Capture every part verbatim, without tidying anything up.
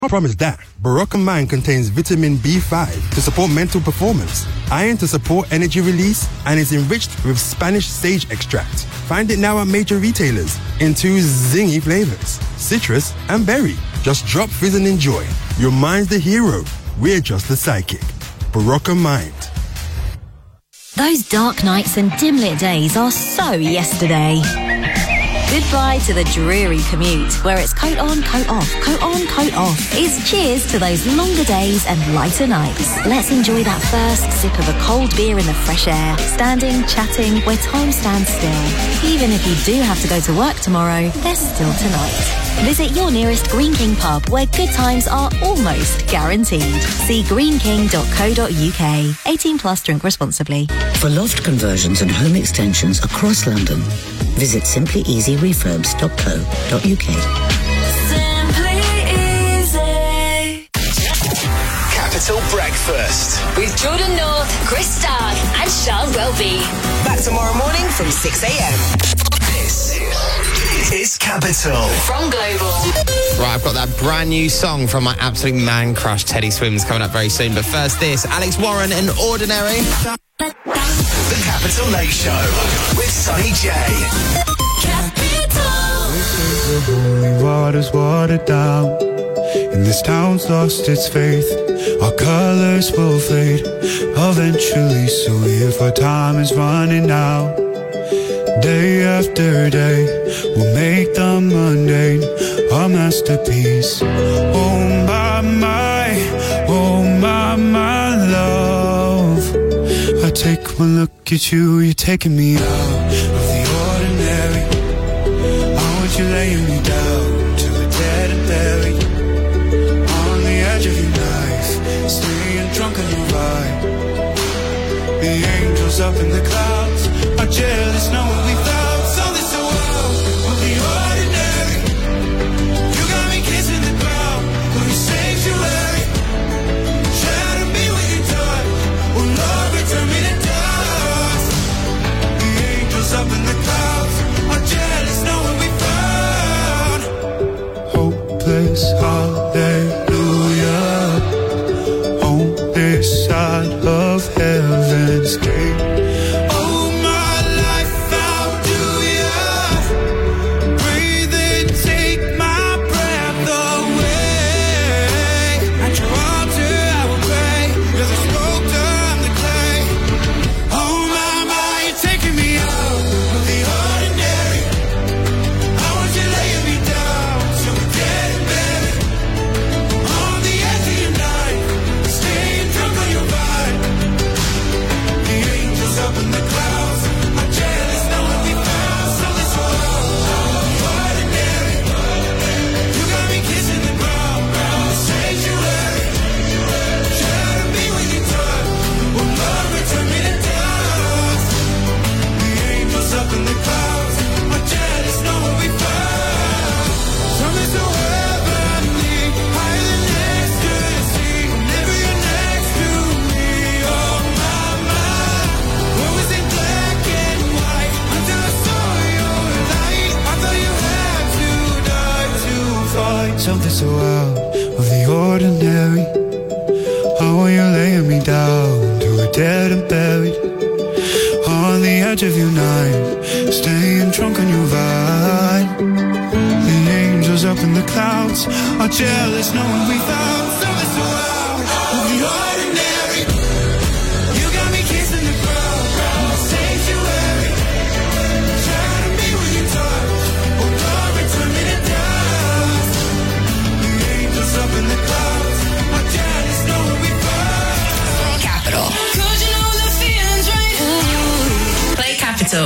I promise that Barocca Mine contains vitamin B five to support mental performance, iron to support energy release, and is enriched with Spanish sage extract. Find it now at major retailers in two zingy flavors, citrus and berry. Just drop fizz and enjoy. Your mind's the hero. We're just the sidekick. Barocca Mind. Those dark nights and dim-lit days are so yesterday. Goodbye to the dreary commute, where it's coat on, coat off, coat on, coat off. It's cheers to those longer days and lighter nights. Let's enjoy that first sip of a cold beer in the fresh air, standing, chatting, where time stands still. Even if you do have to go to work tomorrow, there's still tonight. Visit your nearest Green King pub, where good times are almost guaranteed. See green king dot co dot uk. eighteen plus, drink responsibly. For loft conversions and home extensions across London, visit simply easy refurbs dot co dot uk. Simply Easy. Capital Breakfast With Jordan North, Chris Stark and Charles Welby. Back tomorrow morning from six a.m. This is Capital From Global. Right, I've got that brand new song from my absolute man crush, Teddy Swims, coming up very soon. But first this, Alex Warren and Ordinary. The Capital Late Show with Sonny J. Capital. The holy water's watered down, and this town's lost its faith. Our colors will fade eventually, so if our time is running out, day after day, we'll make the mundane our masterpiece. Oh my, my, oh my, my love, I take one look at you, you're taking me out of the ordinary. I want you laying me down to the dead and buried, on the edge of your knife, staying drunk on your ride. The angels up in the clouds are jealous knowing we found something so wild of the ordinary. You got me kissing the ground for your sanctuary. Shadow me when you're done. Oh Lord, return me to dust. The angels up in the clouds are jealous knowing we found hopeless hallelujah on this side of heaven's gate. Something so out of the ordinary. How are you laying me down to a dead and buried, on the edge of your night, staying drunk on your vibe. The angels up in the clouds are jealous knowing we found something so out of the ordinary. You got me kissing the ground, the sanctuary. Shadow me when you touch, oh God, return me to dust. Up in the clouds, I'm jealous knowing we found Capital. Cause you know the feeling's right. Ooh. Play Capital.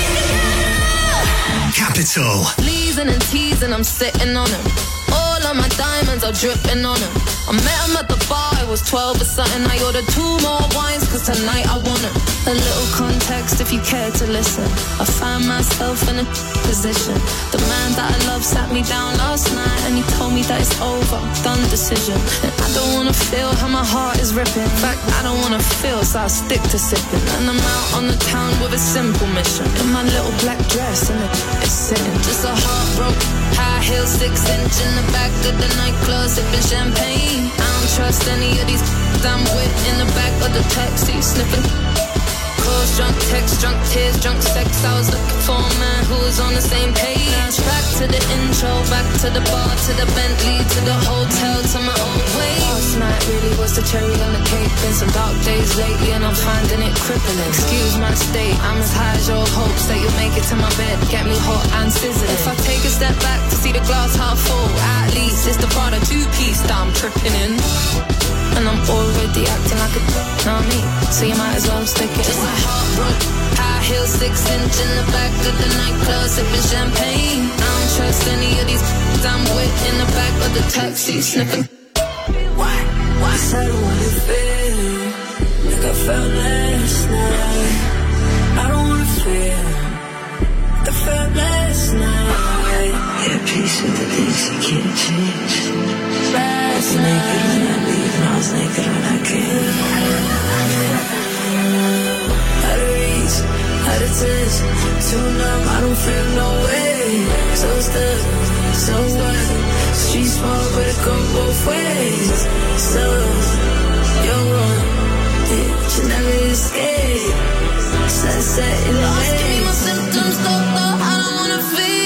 Capital. Leasing and teasing, I'm sitting on him. All of my diamonds are dripping on him. I met him at the bar, I was twelve or something. I ordered two more wines, cause tonight I want him. A little context if you care to listen. I find myself in a position. The man that I love sat me down last night, and he told me that it's over, done decision. And I don't wanna feel how my heart is ripping. In fact, I don't wanna feel, so I stick to sipping. And I'm out on the town with a simple mission. In my little black dress, and it, it's sitting. Just a heartbroken, high heel, six inch in the back of the nightclub, sipping champagne. I don't trust any of these I'm with in the back of the taxi, sniffing. Calls, drunk texts, drunk tears, drunk sex. I was looking for a man who was on the same page. Back to the intro, back to the bar, to the Bentley, to the hotel, to my own way. Last night really was the cherry on the cake. Been some dark days lately and I'm finding it crippling. Excuse my state, I'm as high as your hopes that you'll make it to my bed, get me hot and sizzling. If I take a step back to see the glass half full, at least it's the Prada two-piece that I'm tripping in. And I'm already acting like a know me, so you might as well stick it. Just my heart broke, high heels, six inch in the back of the nightclub, sipping champagne. I don't trust any of these I'm with in the back of the taxi, sniffing. Why? Why? I don't wanna feel like I felt last night. I don't wanna feel like I felt last night. Yeah, peace with the things you can't change. Last night. I was naked when I came. Out of reach, out of touch, too numb, I don't feel no way. So stuck, so what? Street small, but it go both ways. So, you're wrong, yeah, you never escape. Sunset in the way. Give me my symptoms, though, though, I don't wanna feel.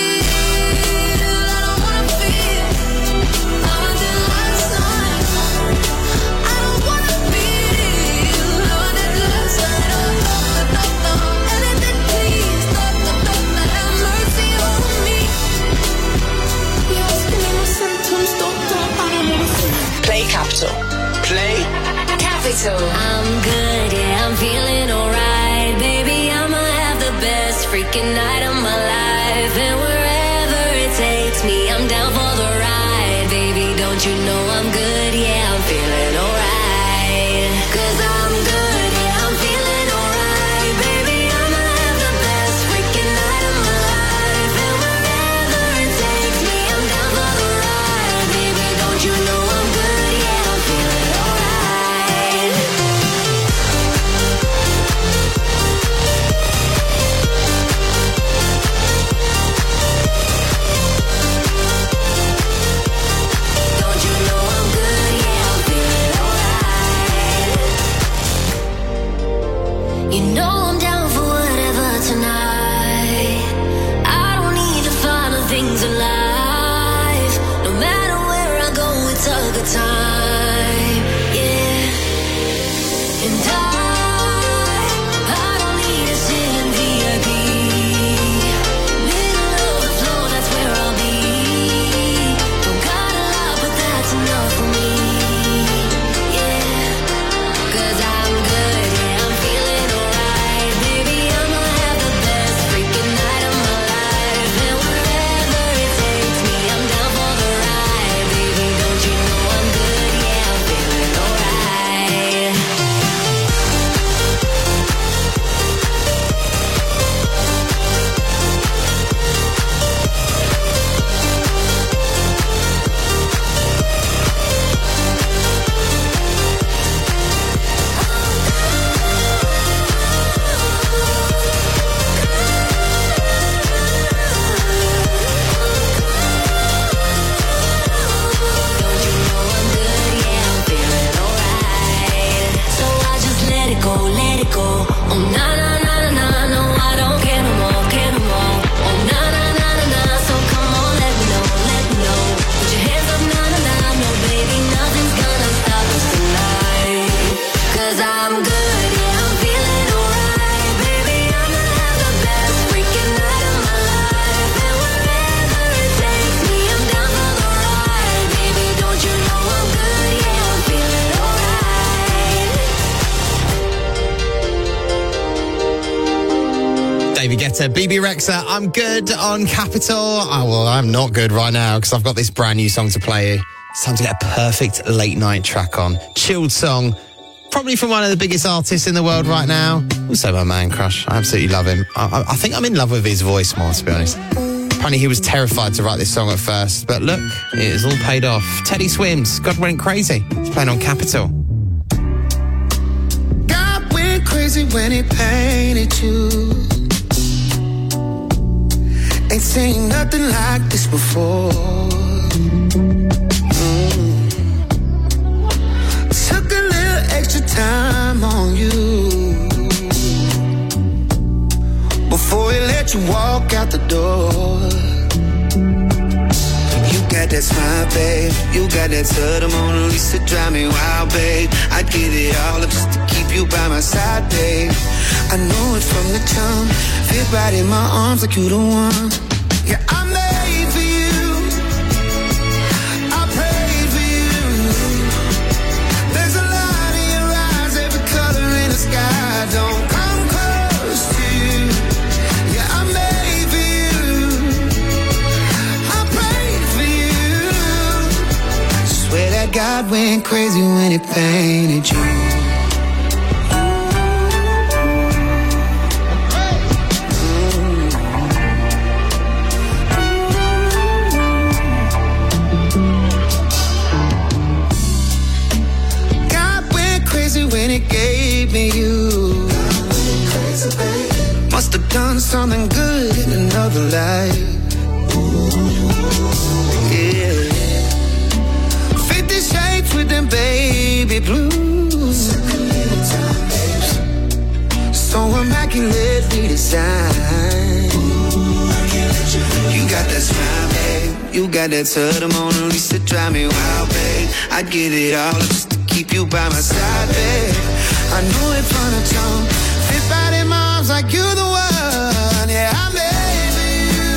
Capital. Play Capital. I'm good, yeah, I'm feeling alright. Baby, I'ma have the best freaking night of my life. And wherever it takes me, I'm down for the ride. Baby, don't you know I'm good, yeah, I'm feeling alright. Cause I'm good, yeah, I'm feeling alright. Baby, I'ma have the best freaking night of my life. And wherever it takes me, I'm down for the ride. Baby, don't you know I'm good? You know I'm down for whatever tonight. I don't need the final things in life. No matter where I go, it's a good time. Yeah. And I, I don't need to sit in V I P. Middle of the floor, that's where I'll be. Don't got a lot, but that's enough for me. Yeah. Cause I'm good, yeah, I'm feeling. B B Rexha, I'm good on Capital. Oh, well, I'm not good right now because I've got this brand new song to play you. It's time to get a perfect late night track on. Chilled song, probably from one of the biggest artists in the world right now. Also my man crush. I absolutely love him. I, I think I'm in love with his voice more, to be honest. Apparently he was terrified to write this song at first, but look, it has all paid off. Teddy Swims, God Went Crazy. It's playing on Capital. God went crazy when he painted you. Ain't seen nothing like this before. out the door. You got that smile, babe. You got that to the Mona Lisa, drive me wild, babe. I'd give it all up just to keep you by my side, babe. I know it from the jump. Fit right in my arms like you the one. Yeah, I'm made for you. I prayed for you. There's a light in your eyes, every color in the sky. Don't come close to you. Yeah, I'm made for you. I prayed for you. Swear that God went crazy when he painted you. When it gave me you, must have done something good in another life. Yeah, Fifty Shades with them baby blues, so immaculately designed. You got that smile, babe. You got that to the Mona Lisa, drive me wild, babe. I'd give it all just to keep you by my side, babe. I know it from the jump. Fit right in my arms like you're the one. Yeah, I'm made for you.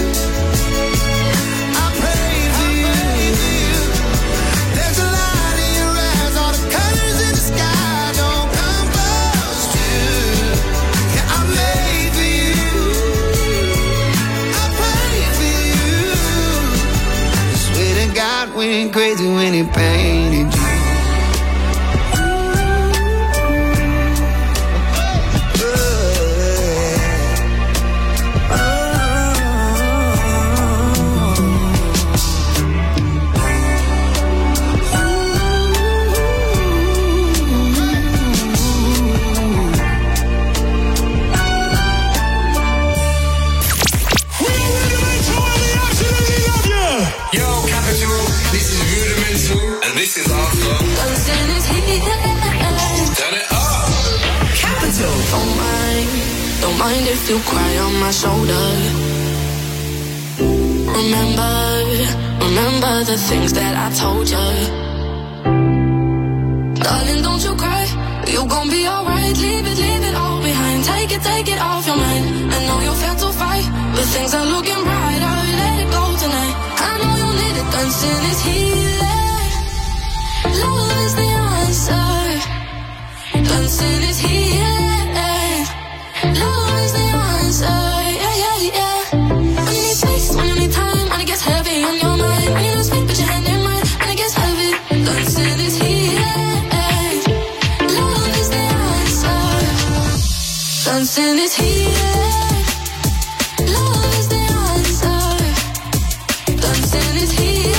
I pray for you. There's a light in your eyes, all the colors in the sky. Don't come close to. Yeah, I'm made for you. I pray for you. I swear to God went crazy when he painted you. This is our song. Turn it up. Capital. Don't mind, don't mind if you cry on my shoulder. Remember, remember the things that I told you. Darling, don't you cry. You gon' be alright. Leave it, leave it all behind. Take it, take it off your mind. I know you felt to fight, but things are looking brighter. Let it go tonight. I know you need it. Dancing is healing. Love is the answer. Dancing is healing. Love is the answer. Yeah, yeah, yeah. When you need space, when you need time, when it gets heavy on your mind. When you don't speak, put your hand in mine. When it gets heavy, dancing is healing. Love is the answer. Dancing is healing. Love is the answer. Dancing is healing.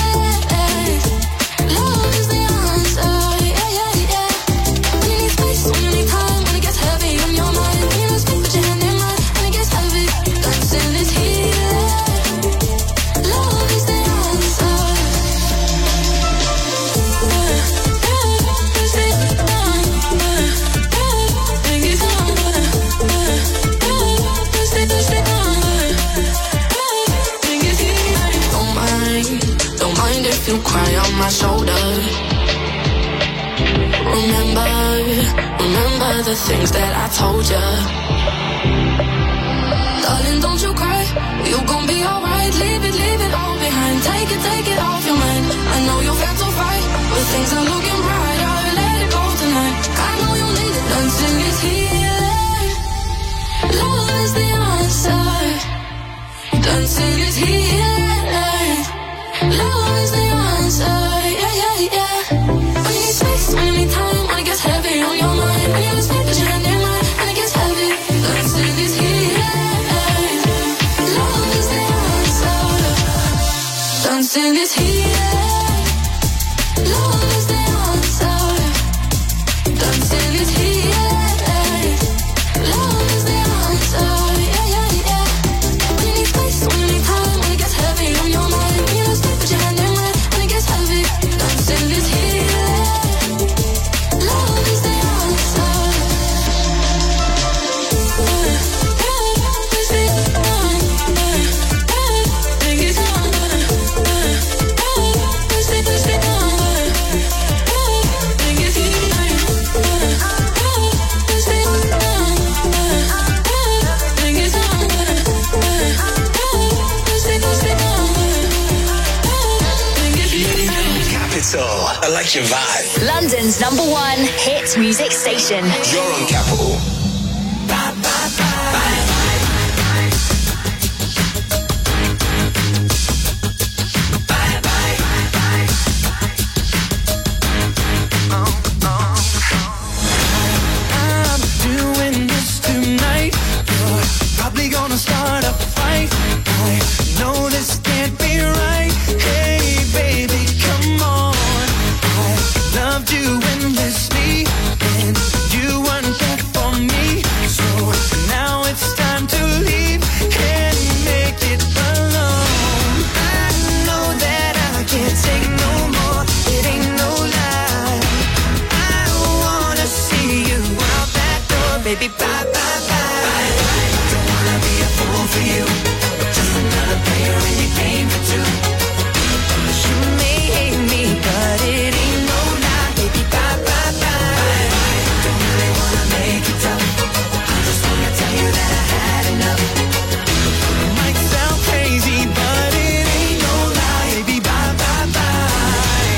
You cry on my shoulder. Remember, remember the things that I told you. Darling, don't you cry. You gon' be alright. Leave it, leave it all behind. Take it, take it off your mind. I know you've had to fight, but things are looking brighter. Let it go tonight. I know you need it. Dancing is healing. Love is the answer. Dancing is healing. Love is the answer, yeah, yeah, yeah. When you need space, when you need time, when it gets heavy on your mind. When you don't speak, put your hand in mine, when it gets heavy. Dancing is healing. Love is the answer. Dancing is healing. Love is the answer. Catch a vibe. London's number one hit music station. You're on Capital. Bye, bye, bye. Gonna start a fight. I know this can't be right. Hey, baby, come on. I loved you endlessly, and you weren't there for me. So now it's time to leave and make it alone. I know that I can't take no more. It ain't no lie. I wanna see you out that door, baby. Bye, bye, bye. For you, just another player in your game for two. You may hate me, but it ain't no lie, baby. Bye, bye, bye. Don't really wanna make it tough. I just wanna tell you that I had enough. It might sound crazy, but it ain't no lie, baby. Bye, bye, bye.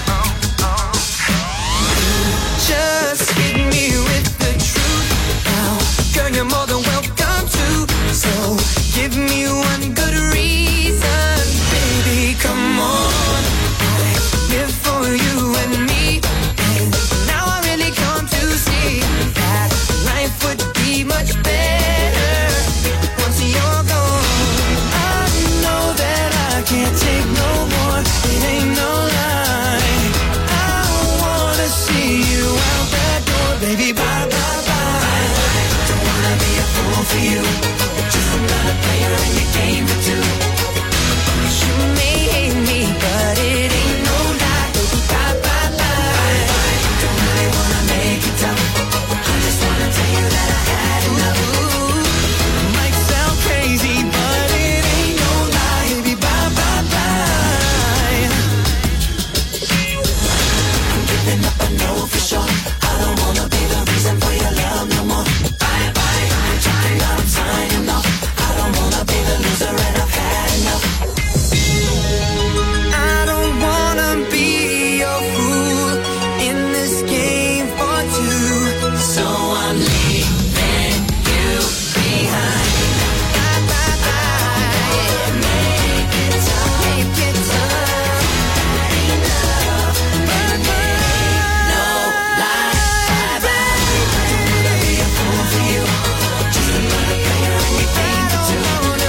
Just hit me with the truth now, girl. You're more than welcome to. So give me one good reason, baby, come on. I live for you and me, and now I really come to see that life would be much better once you're gone. I know that I can't take no more, it ain't no lie. I wanna see you out that door, baby, bye, bye, bye. Don't wanna be a fool for you. Another player in your game for two. You may hate me, but it ain't no lie, baby. Bye, bye, bye. Don't really wanna make it tough. I just wanna tell you that I had enough. Ooh, it might sound crazy, but it ain't no lie, baby. Bye, bye, bye. I'm giving up, I know for sure. I don't wanna be the reason for your love no more. Bye, bye. I'm trying out, I'm signing off. Loser and I've had enough. I don't wanna be your fool in this game for two. So I'm leaving you behind. Bye, bye, bye. Make it tough, make it tough. That ain't love, and it ain't no lie. Bye, bye. Don't wanna be a fool for you. Just another player in your game for two.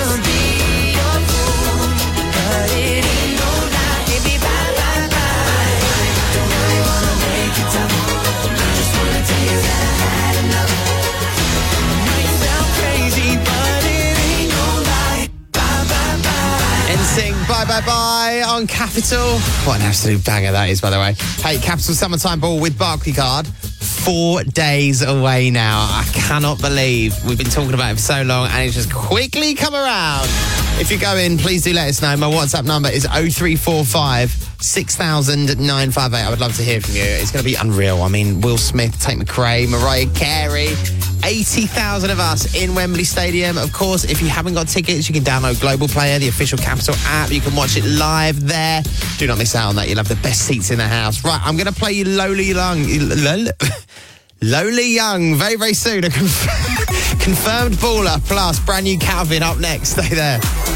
Sing Bye Bye Bye on Capital. What an absolute banger that is, by the way. Hey, Capital Summertime Ball with Barclaycard. Four days away now. I cannot believe we've been talking about it for so long and it's just quickly come around. If you're going, please do let us know. My WhatsApp number is oh three four five, six thousand, nine five eight. I would love to hear from you. It's going to be unreal. I mean, Will Smith, Tate McRae, Mariah Carey, eighty thousand of us in Wembley Stadium. Of course, if you haven't got tickets, you can download Global Player, the official Capital app. You can watch it live there. Do not miss out on that. You'll have the best seats in the house. Right, I'm going to play you Lowly Young. Lowly Young very, very soon. A conf- confirmed baller plus brand new Calvin up next. Stay there.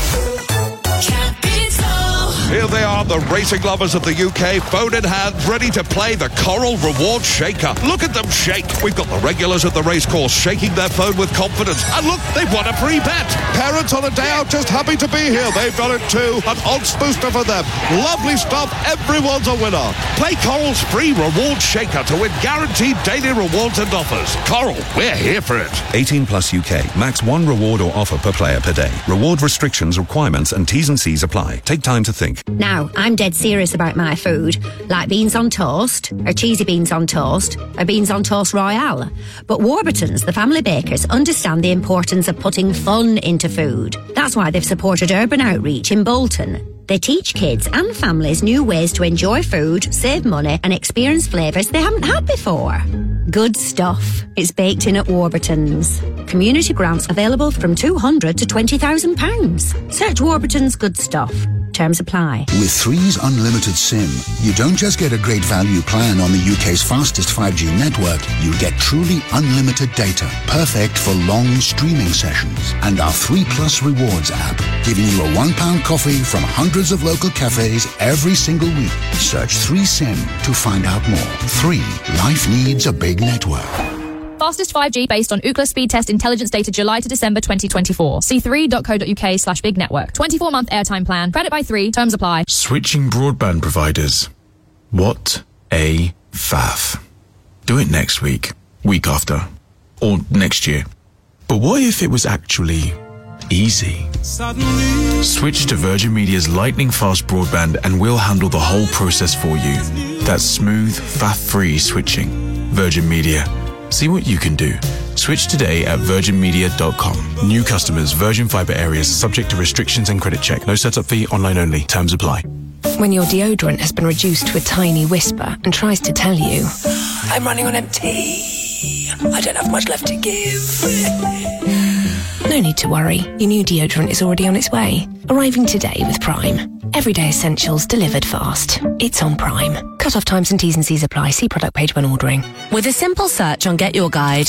Here they are, the racing lovers of the U K, phone in hand, ready to play the Coral Reward Shaker. Look at them shake. We've got the regulars at the racecourse shaking their phone with confidence. And look, they've won a free bet. Parents on a day out just happy to be here. They've done it too. An odds booster for them. Lovely stuff. Everyone's a winner. Play Coral's free Reward Shaker to win guaranteed daily rewards and offers. Coral, we're here for it. eighteen plus U K. Max one reward or offer per player per day. Reward restrictions, requirements and T's and C's apply. Take time to think. Now, I'm dead serious about my food, like beans on toast, or cheesy beans on toast, or beans on toast royale. But Warburton's, the family bakers, understand the importance of putting fun into food. That's why they've supported Urban Outreach in Bolton. They teach kids and families new ways to enjoy food, save money, and experience flavours they haven't had before. Good stuff. It's baked in at Warburton's. Community grants available from two hundred to twenty thousand pounds. Search Warburton's Good Stuff. Terms apply. With Three's Unlimited SIM, you don't just get a great value plan on the U K's fastest five G network, you get truly unlimited data, perfect for long streaming sessions. And our Three Plus Rewards app, giving you a one pound coffee from hundreds of local cafes every single week. Search Three SIM to find out more. Three, life needs a big network. Fastest five G based on Ookla speed test intelligence data July to December twenty twenty-four. See three.co.uk slash big network. twenty-four month airtime plan. Credit by three. Terms apply. Switching broadband providers. What a faff. Do it next week, week after, or next year. But what if it was actually easy? Suddenly. Switch to Virgin Media's lightning fast broadband and we'll handle the whole process for you. That's smooth, faff-free switching. Virgin Media. See what you can do. Switch today at virgin media dot com. New customers, Virgin Fibre areas, subject to restrictions and credit check. No setup fee, online only. Terms apply. When your deodorant has been reduced to a tiny whisper and tries to tell you, I'm running on empty, I don't have much left to give. No need to worry. Your new deodorant is already on its way. Arriving today with Prime. Everyday essentials delivered fast. It's on Prime. Cut-off times and T's and C's apply. See product page when ordering. With a simple search on Get Your Guide,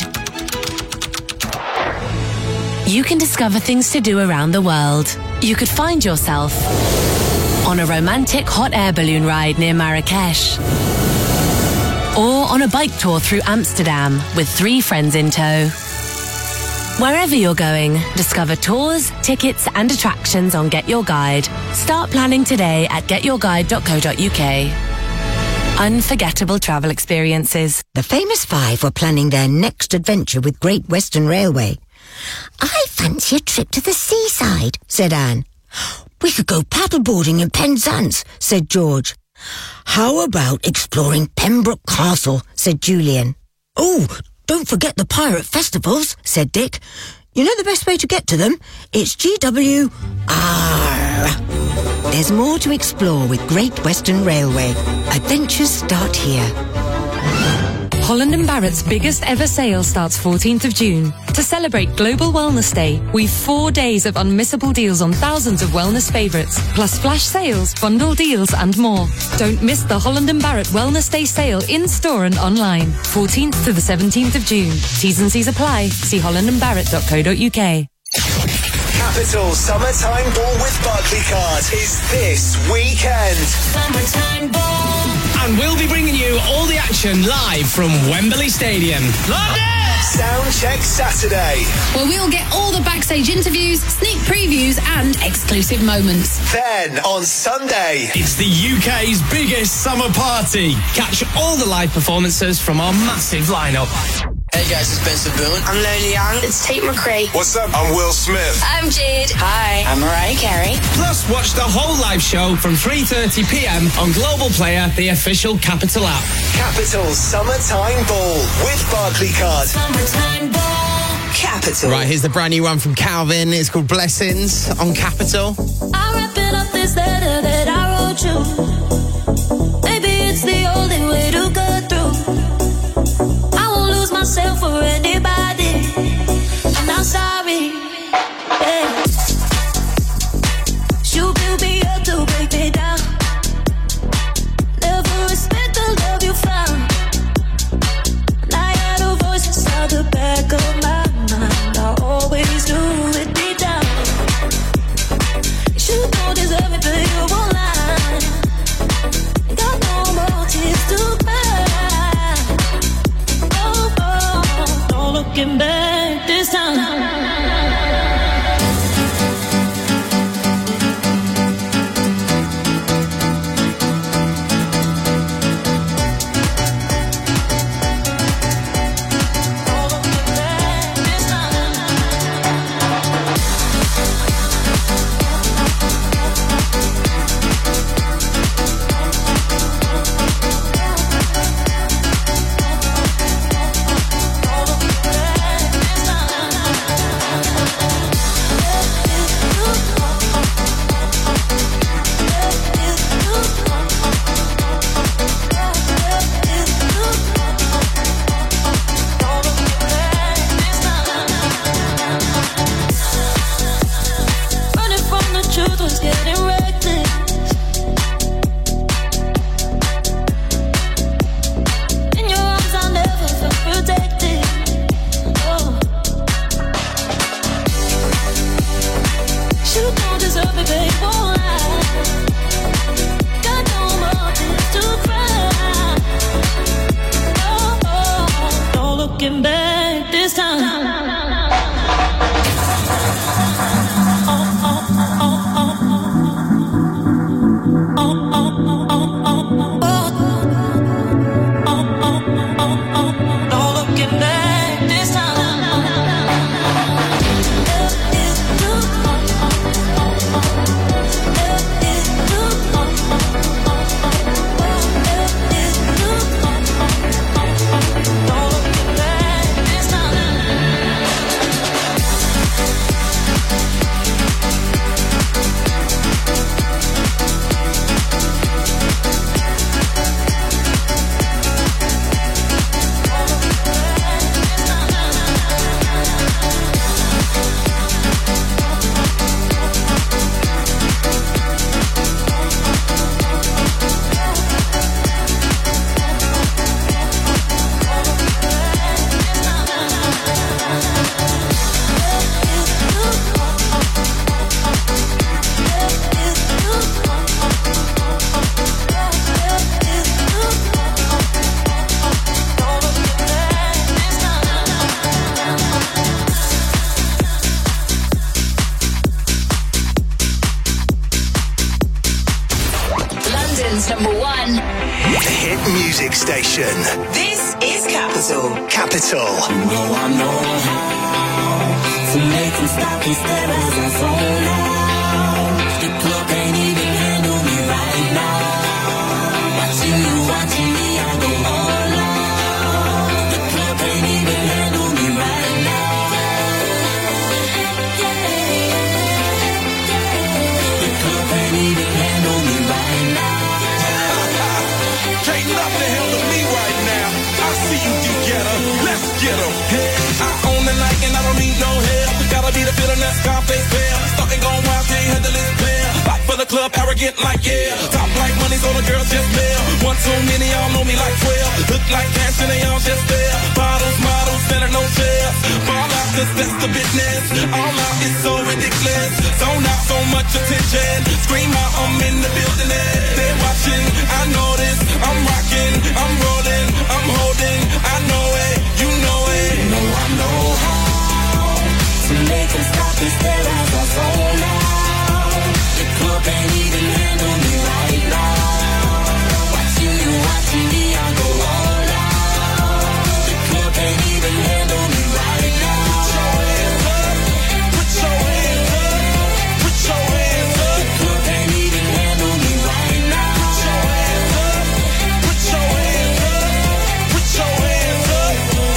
you can discover things to do around the world. You could find yourself on a romantic hot air balloon ride near Marrakesh, or on a bike tour through Amsterdam with three friends in tow. Wherever you're going, discover tours, tickets and attractions on Get Your Guide. Start planning today at get your guide dot co dot uk. Unforgettable travel experiences. The famous five were planning their next adventure with Great Western Railway. I fancy a trip to the seaside, said Anne. We could go paddleboarding in Penzance, said George. How about exploring Pembroke Castle, said Julian. Oh, don't forget the pirate festivals, said Dick. You know the best way to get to them? It's G W R. There's more to explore with Great Western Railway. Adventures start here. Holland and Barrett's biggest ever sale starts fourteenth of June. To celebrate Global Wellness Day, we've four days of unmissable deals on thousands of wellness favourites, plus flash sales, bundle deals and more. Don't miss the Holland and Barrett Wellness Day sale in-store and online. fourteenth to the seventeenth of June. T's and C's apply. See holland and barrett dot co dot uk. Capital Summertime Ball with Barclaycard is this weekend. Summertime Ball. And we'll be bringing you all the action live from Wembley Stadium. London! Sound Check Saturday. Where we'll get all the backstage interviews, sneak previews and exclusive moments. Then on Sunday, it's the U K's biggest summer party. Catch all the live performances from our massive lineup. Hey guys, it's Benson Boone. I'm Lily Young. It's Tate McRae. What's up? I'm Will Smith. I'm Jade. Hi, I'm Mariah Carey. Plus, watch the whole live show from three thirty p.m. on Global Player, the official Capital app. Capital Summertime Ball with Barclaycard. Summertime Ball. Capital. Right, here's the brand new one from Calvin. It's called Blessings on Capital. I'm wrapping up this letter that I wrote you. Maybe it's the only way to go through. Myself or anybody, I'm not sorry. Yeah. You build me up to break me down. Never respect the love you found. And I had a voice inside the back of my mind. I always knew it deep down. You don't deserve it, but you won't lie. Got no more tears to cry. Looking back this time. station. This is Capital. Capital. You know I know how to make them stop and stare as I zone out. The club ain't even handle me right now. Watching you, watching me, I go all out. The club ain't even handle me right now. The club ain't even handle me right now. Can't nothing handle me right now. I see you, D-Getter. Let's get 'em. Hey, I own the night and I don't need no help. We gotta be the feeling that Scarface fell. Starting going wild, can't handle this pair. Pop for the club, arrogant like yeah. Top like money, so the girls just mail. One too many, y'all know me like twelve. Look like cash and they all just there. Bottles, models, better no chairs. Fall out, cause that's the business. All out is so ridiculous. Zone out, so much attention. Scream out, I'm in the building and they're watching. I know this, I'm rocking, I'm rolling, I'm holding. I know it, you know it. You know I know how to make them stop and stare as I zone out. The club ain't even handle me right now. Watching you, watching me, I go all out. The club ain't even handle me right now. Put your hands up, put your hands up. The club ain't even handle me right now. Put your hands up, put your hands up, put your hands up.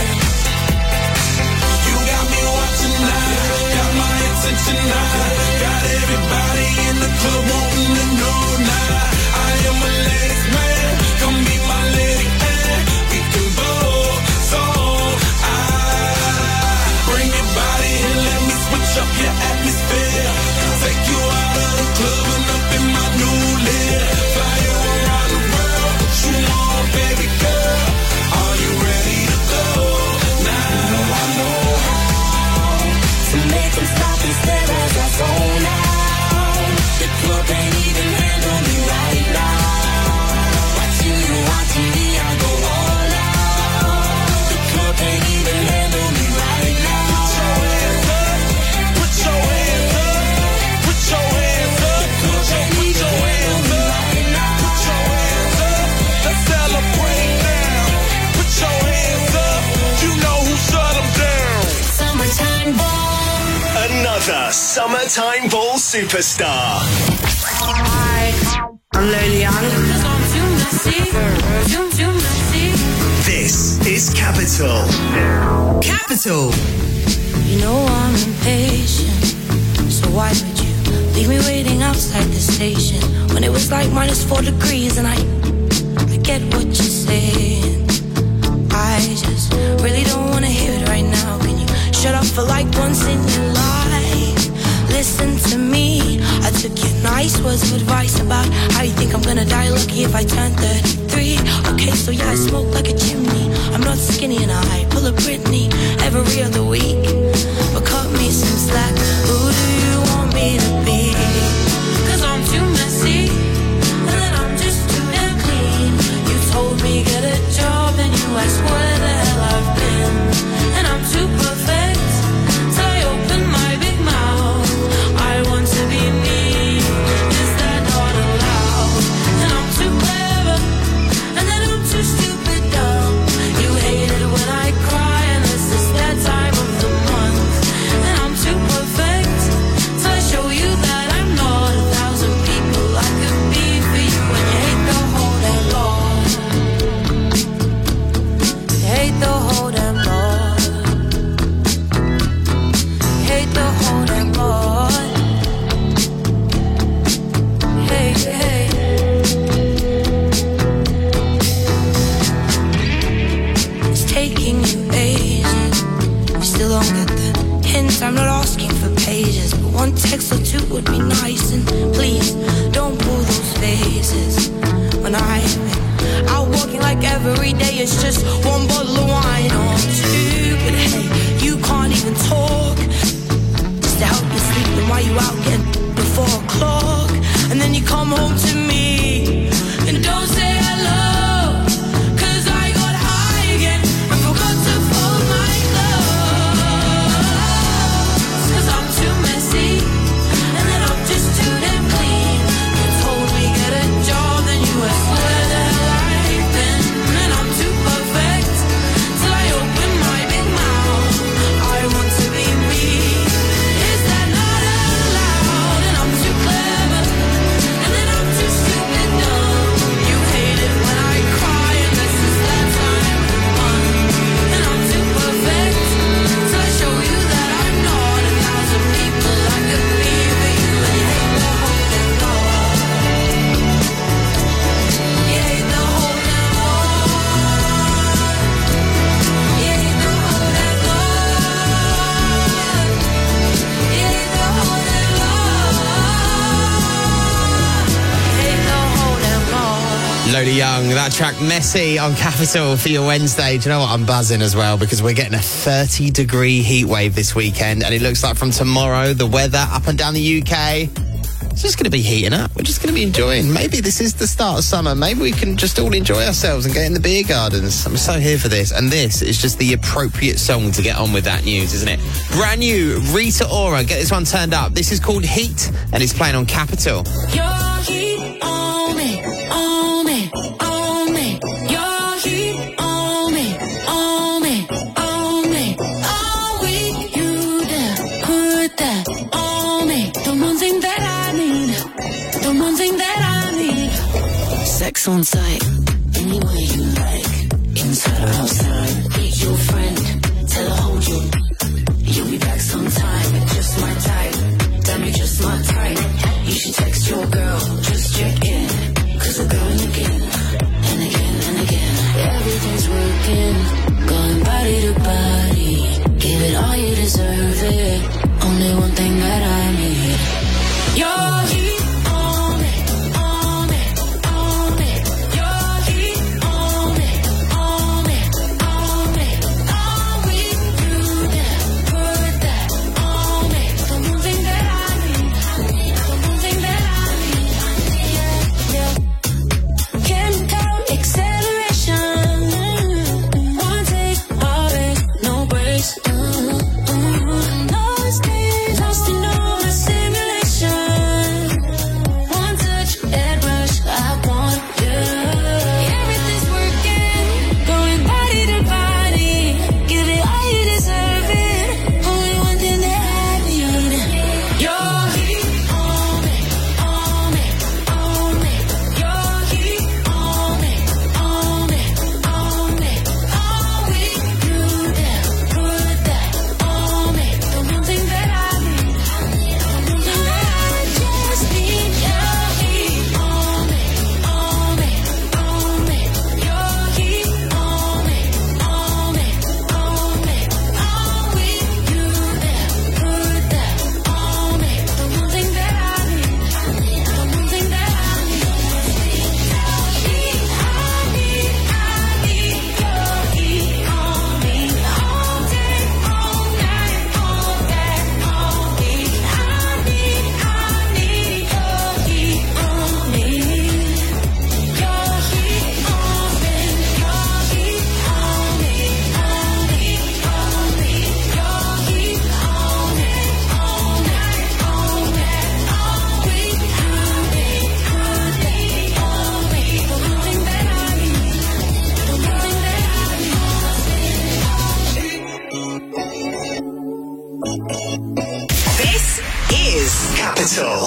You got me watching now, got my attention now. Got everybody in the club wanting to know now. I am a ladies man, come be my lady and we can both. So I bring your body and let me switch up your atmosphere. Take you out of the club and up in my new lid. Fly you around the world, what you want, baby girl? Are you ready to go now? You know I know how to make them stop and stare as I zone out. The club ain't even handle me right now. Watching you, watching me, I go all out. The club ain't even handle me right now. Put your hands up, put your hands up, put your hands up, put your hands up, put your hands up. Let's celebrate now. Put your hands up. You know who shut 'em down. Summertime ball. Another summertime ball superstar. Hi, I'm Lily Young. Cause I'm too messy, too, too messy. This is Capital. Capital. You know I'm impatient, so why would you leave me waiting outside the station when it was like minus four degrees and I, I get what you're saying. I just really don't wanna hear it right now. Can you shut up for like once in your life? Listen to me. I took your nice words of advice about how you think I'm gonna die lucky if I turn thirty-three. Okay, so yeah, I smoke like a chimney. I'm not skinny and I pull a Britney every other week. But cut me some slack. Who do you want me to be? Cause I'm too messy, and then I'm just too damn clean. You told me get a job, and you asked where the hell I've been. And I'm too perfect, till I open my big mouth. I want to be me, is that not allowed? And I'm too clever, and then I'm too stupid dumb. You hate it when I cry, and this is that time of the month. And I'm too perfect, till I show you that I'm not a thousand people I could be for you. And you hate the whole damn lot. You hate the whole damn lot. You hate the whole damn lot. Hey, hey. It's taking you ages. You still don't get the hint. I'm not asking for pages, but one text or two would be nice. And please don't pull those faces when I've been out walking like every day. It's just one bottle of wine or two. But hey, you can't even talk just to help you sleep. Then why you out getting before o'clock? And then you come home to me and don't say hello. Cause I got high again and forgot to fold my clothes. Cause I'm too messy, and then I'm just too damn clean. You told me get a job, then you asked where the hell I've been. And night track Messy on Capital for your Wednesday. Do you know what? I'm buzzing as well because we're getting a thirty degree heat wave this weekend, and it looks like from tomorrow the weather up and down the U K, it's just going to be heating up. We're just going to be enjoying. Maybe this is the start of summer. Maybe we can just all enjoy ourselves and get in the beer gardens. I'm so here for this. And this is just the appropriate song to get on with that news, isn't it? Brand new, Rita Ora. Get this one turned up. This is called Heat, and it's playing on Capital. Your heat on me, on me, on me. Your heat on me, on me, on me. All week you there, put that on me. The one thing that I need, the one thing that I need. Sex on sight, any way you like, inside or outside. Meet your friend, tell her hold you. You'll be back sometime, just my type. Damn, you just my type. You should text your girl, just check in. Cause we're going again, and again, and again. Everything's working, going body to body. Give it all, you deserve it. Only one thing that I need. Your heat on me, on me, on me. Your heat on me, on me, on me. All week you there, put that on me. The one thing that I need, the one thing that I need. Yeah, yeah. Chemical acceleration. One take, always, no breaks. Mm, mm. Lost in, lost in all the simulation. One touch, head rush, I want you. Everything's working, going body to body. Give it all, you deserve it. Only one thing that I need. Your heat on me, on me, on me. Your heat on me, on me, on me. All week you there, put that on me. The one thing that I need, the one thing that I just need. Your heat on me, on me, on me. Your heat on me, on me, on me. All week you there, put that on me. The one thing that I need, the one thing that I need. Your heat, I need, I need your heat on me. All day, all night, all that on me. I need, I need your heat on me. Your heat on me, your heat on me, on me, on me. Your heat on me, all night, all that, all week. You need, put that on me. The one thing that I need, the one thing that I need. This is Capital.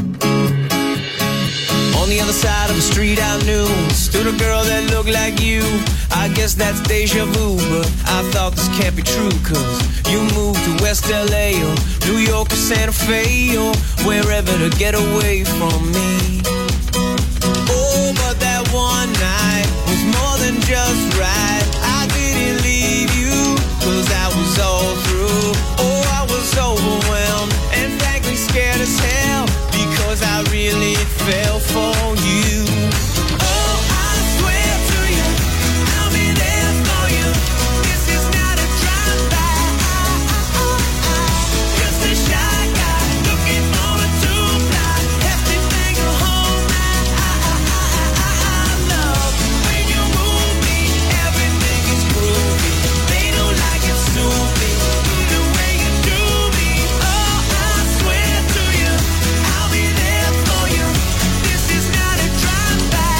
On the other side of the street I knew stood a girl that looked like you. I guess that's deja vu, but I thought this can't be true. Cause you moved to West L A or New York or Santa Fe or wherever to get away from me. Oh, but that one night was more than just right. I didn't leave you cause I was all through. Oh, I was overwhelmed and frankly scared as hell because I really fell for you. Oh, I swear to you, I'll be there for you. This is not a drive-by. Just a shy guy looking for a two-fly. Hefty thing a whole night. I love when you move me. Everything is groovy. They don't like it soupy. The way you do me. Oh, I swear to you, I'll be there for you. This is not a drive-by.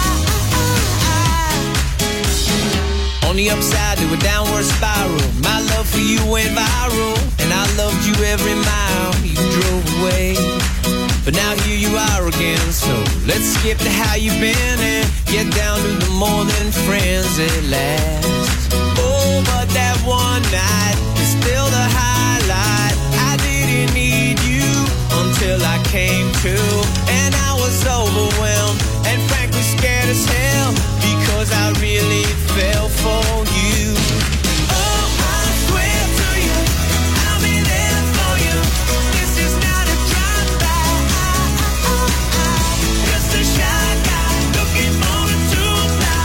On the upside to a downward spiral, my love for you went viral, and I loved you every mile you drove away. But now here you are again, so let's skip to how you've been and get down to the more than friends at last. Oh, but that one night is still the highlight. I didn't need you until I came to, and I was overwhelmed and frankly scared as hell because I really fell for you. Oh, I swear to you, I'll be there for you. This is not a drive-by. Just a shy guy looking for a two-fly.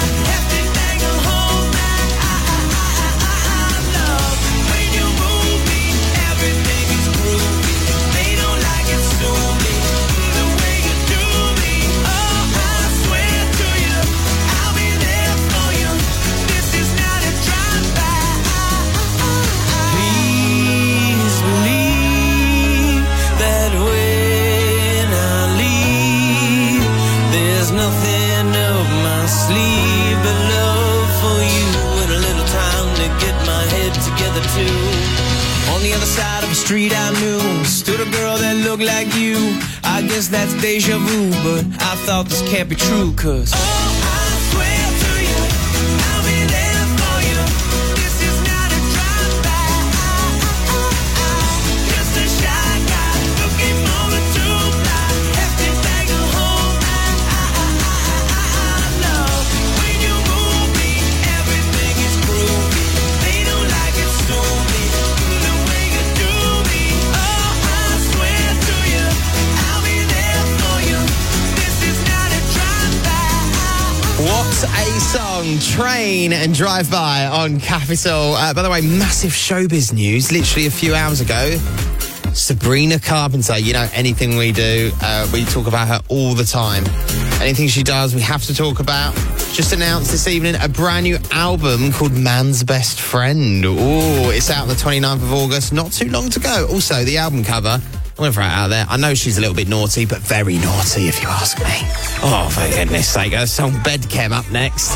the other side of a street I knew stood a girl that looked like you. I guess that's deja vu, but I thought this can't be true, cause oh, I swear to you, I'll be there for you. This is not a drive-by. Just a shy guy looking for a true fly. Have to take her home. I know when you move me, everything is groovy. They don't like it, so me. The way you do me. Oh, I swear to you, I'll be there for you. This is not a drive-by. What a song. Train and Drive By on Capital. Uh, by the way, massive showbiz news. Literally a few hours ago, Sabrina Carpenter. You know, anything we do, uh, we talk about her all the time. Anything she does, we have to talk about. Just announced this evening a brand new album called Man's Best Friend. Oh, it's out on the twenty-ninth of August. Not too long to go. Also, the album cover, I'm going to throw it out there. I know she's a little bit naughty, but very naughty, if you ask me. Oh, for goodness sake. Her song Bedchem up next.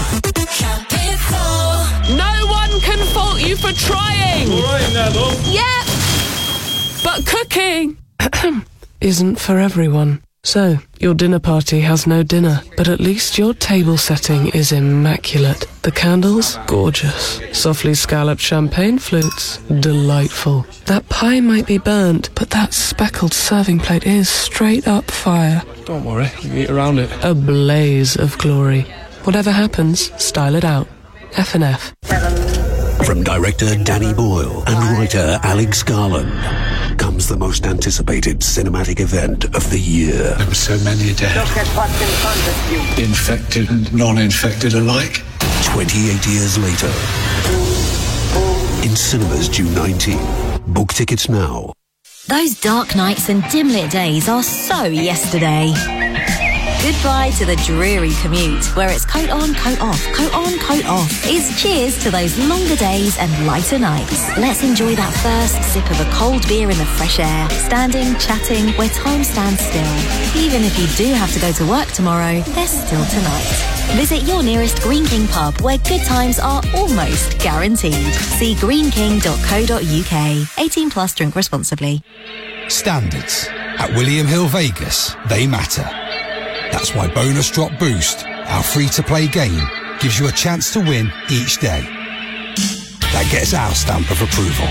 No one can fault you for trying. All right, now, though. Yeah. But cooking isn't for everyone. So, your dinner party has no dinner, but at least your table setting is immaculate. The candles, gorgeous. Softly scalloped champagne flutes, delightful. That pie might be burnt, but that speckled serving plate is straight up fire. Don't worry, we can eat around it. A blaze of glory. Whatever happens, style it out. F and F. From director Danny Boyle and writer Alex Garland comes the most anticipated cinematic event of the year. There were so many dead. Look at what's in front of you. Infected and non-infected alike. twenty-eight years later. In cinemas June nineteenth. Book tickets now. Those dark nights and dim-lit days are so yesterday. Goodbye to the dreary commute, where it's coat on, coat off, coat on, coat off. It's cheers to those longer days and lighter nights. Let's enjoy that first sip of a cold beer in the fresh air, standing, chatting, where time stands still. Even if you do have to go to work tomorrow, there's still tonight. Visit your nearest Green King pub, where good times are almost guaranteed. See green king dot co dot uk. eighteen plus, drink responsibly. Standards. At William Hill Vegas, they matter. That's why Bonus Drop Boost, our free-to-play game, gives you a chance to win each day. That gets our stamp of approval.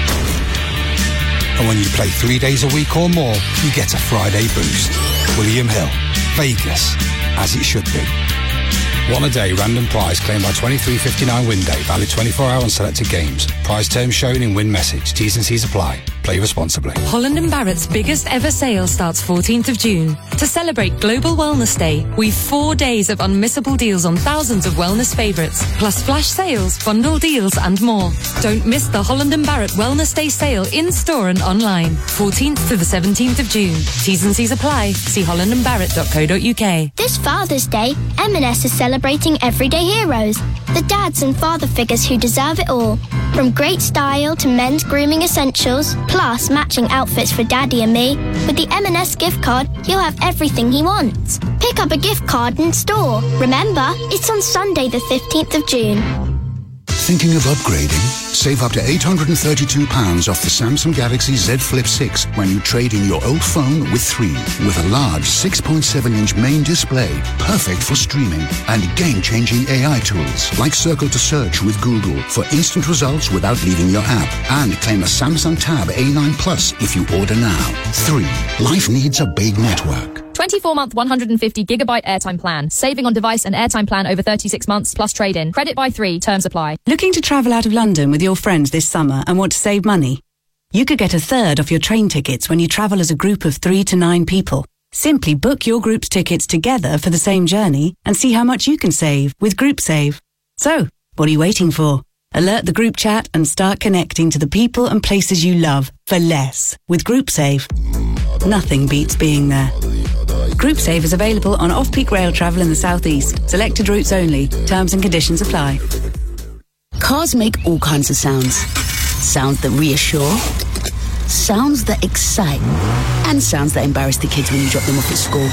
And when you play three days a week or more, you get a Friday boost. William Hill, Vegas, as it should be. One a day, random prize claimed by twenty-three fifty-nine win day, valid twenty-four hour on selected games. Prize terms shown in win message. T's and C's apply. Play responsibly. Holland and Barrett's biggest ever sale starts fourteenth of June. To celebrate Global Wellness Day, we've four days of unmissable deals on thousands of wellness favourites, plus flash sales, bundle deals and more. Don't miss the Holland and Barrett Wellness Day sale in-store and online. fourteenth to the seventeenth of June. T's and C's apply. See holland and barrett dot co dot uk. This Father's Day, M and S is celebrating everyday heroes, the dads and father figures who deserve it all. From great style to men's grooming essentials, plus matching outfits for Daddy and me, with the M and S gift card, you'll have everything he wants. Pick up a gift card in store. Remember, it's on Sunday the fifteenth of June. Thinking of upgrading? Save up to eight hundred thirty-two pounds off the Samsung Galaxy Z Flip six when you trade in your old phone with three. With a large six point seven inch main display, perfect for streaming, and game-changing A I tools like Circle to Search with Google for instant results without leaving your app. And claim a Samsung Tab A nine Plus if you order now. three. Life needs a big network. twenty-four month one hundred fifty gigabyte airtime plan. Saving on device and airtime plan over thirty-six months plus trade-in. Credit by three. Terms apply. Looking to travel out of London with your friends this summer and want to save money? You could get a third off your train tickets when you travel as a group of three to nine people. Simply book your group's tickets together for the same journey and see how much you can save with GroupSave. So, what are you waiting for? Alert the group chat and start connecting to the people and places you love for less with GroupSave. Nothing beats being there. GroupSave is available on off-peak rail travel in the southeast. Selected routes only. Terms and conditions apply. Cars make all kinds of sounds. Sounds that reassure, sounds that excite, and sounds that embarrass the kids when you drop them off at school.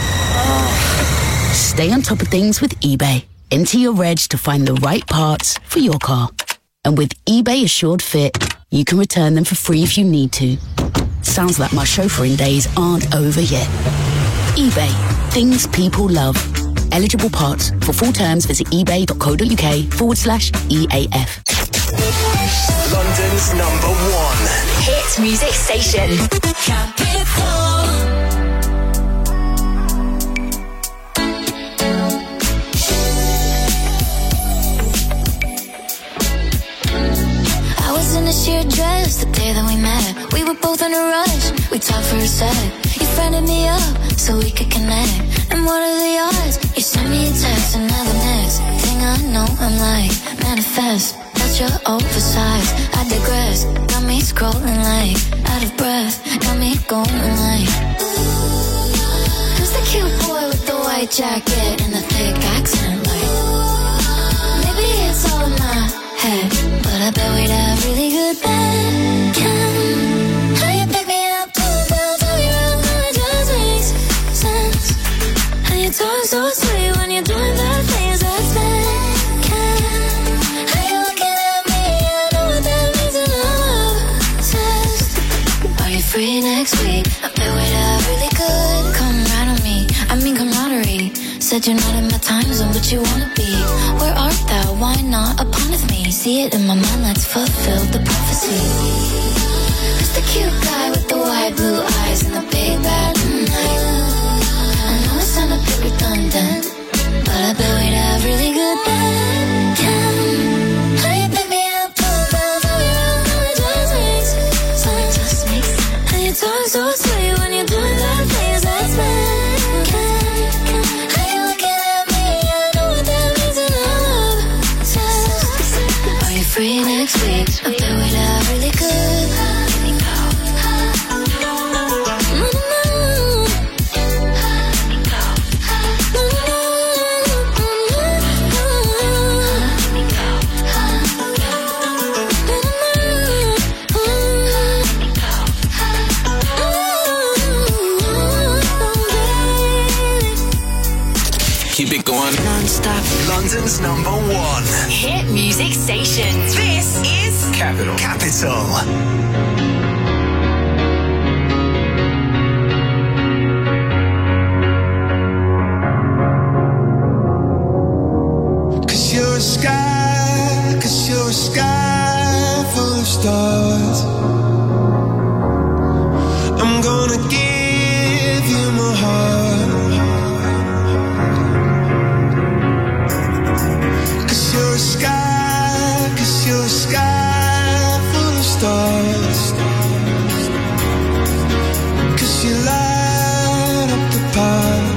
Stay on top of things with eBay. Enter your reg to find the right parts for your car. And with eBay Assured Fit, You can return them for free if you need to. Sounds like my chauffeuring days aren't over yet. eBay. Things people love. Eligible parts. For full terms, visit ebay.co.uk forward slash EAF. London's number one hit music station. Capital. I was in a sheer dress the day that we met. We were both in a rush. We talked for a sec. You friended me up so we could connect. And what are the odds? You sent me a text and now the next thing I know I'm like, manifest. But you're oversized. I digress. Got me scrolling like out of breath. Got me going like, who's the cute boy with the white jacket and the thick accent? Like, maybe it's all in my head, but I bet we'd have really good band cam. How you pick me up, pull down, tell me around, how it just makes sense. And you talk so sweet when you're doing bad things. That's band cam. How you looking at me? I know what that means, and I'm obsessed. Are you free next week? I bet we'd have really good. Come right on me, I mean camaraderie. Said you're not in my time zone, but you wanna be. Where art thou? Why not upon with me? See it in my mind, let's fulfill the prophecy. Who's the cute guy with the wide blue eyes and the big bad night? I know it sounds a bit redundant, but I bet we'd have really good band cam. How you pick me up, pull down, tell me around, how it just makes sense. Just makes sense. And you talk so sweet when you're doing that things. That's band cam. Free next week, I bet we'd have really good. Here we go. No, no, no. Here we go. No, no, no. Here we go. Keep it going non-stop. London's number one hit music station. This is Capital. Capital. You're a sky, cause you're a sky full of stars. I'm gonna give you my heart. Cause you're a sky, cause you're a sky full of stars. Cause you light up the path.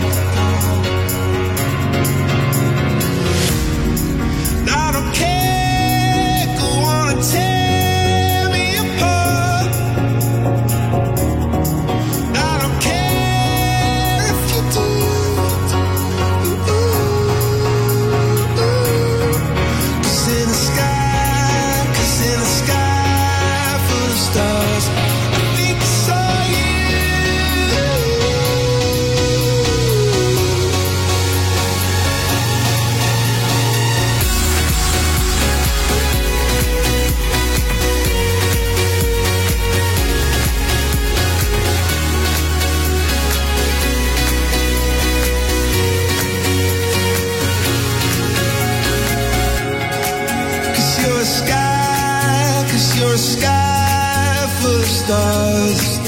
Stars.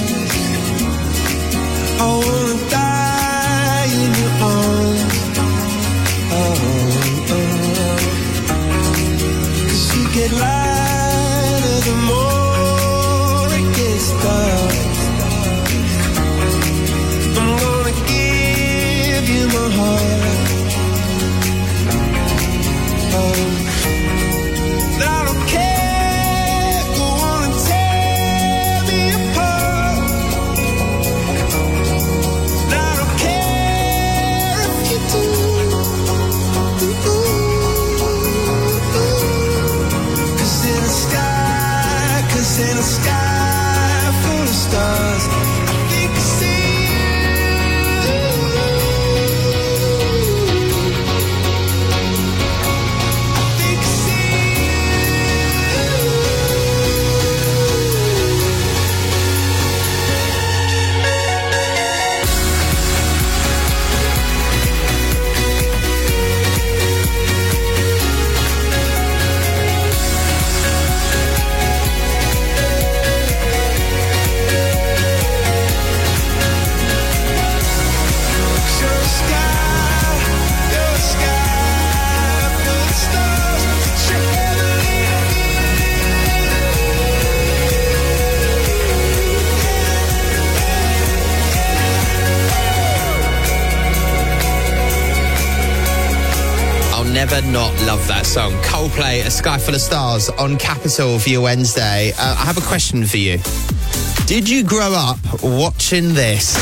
I wanna die in your arms. Oh, oh. Cause you get lighter the more it gets dark. I'm gonna give you my heart. Oh. I don't care. In a sky full of stars, I think I see you. I think I see you. never not love that song. Coldplay, A Sky Full of Stars on Capital for your Wednesday. Uh, I have a question for you. Did you grow up watching this?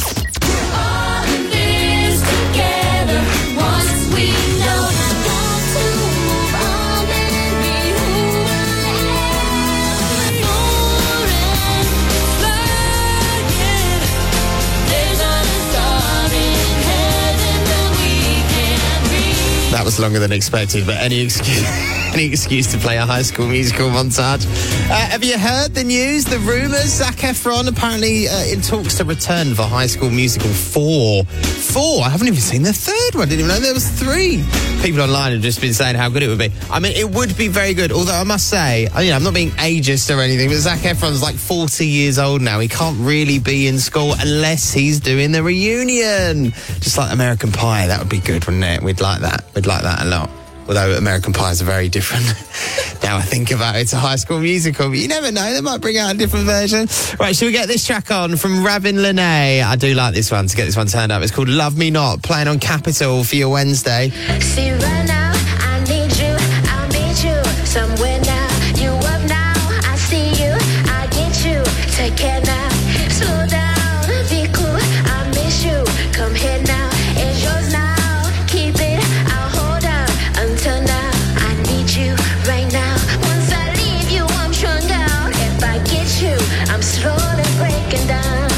That was longer than expected, but any excuse, any excuse to play a High School Musical montage. Uh, have you heard the news, the rumours? Zac Efron apparently uh, in talks to return for High School Musical four. Four? I haven't even seen the third one. I didn't even know there was three. People online have just been saying how good it would be. I mean, it would be very good, although I must say, I mean, I'm not being ageist or anything, but Zac Efron's like forty years old now. He can't really be in school unless he's doing the reunion. Just like American Pie, that would be good, wouldn't it? We'd like that. We'd like that a lot. Although American Pies are very different. Now I think about it, it's a High School Musical, but you never know, they might bring out a different version. Right, shall we get this track on from Ravin Lene? I do like this one, to get this one turned up. It's called Love Me Not, playing on Capital for your Wednesday. See right now, I need you, I'll meet you somewhere now. You up now, I see you, I get you. Take care now, slow down, be cool, I miss you. Come here now, it's yours now. Keep it, I'll hold out until now. I need you right now. Once I leave you, I'm strung out. If I get you, I'm slowly breaking down.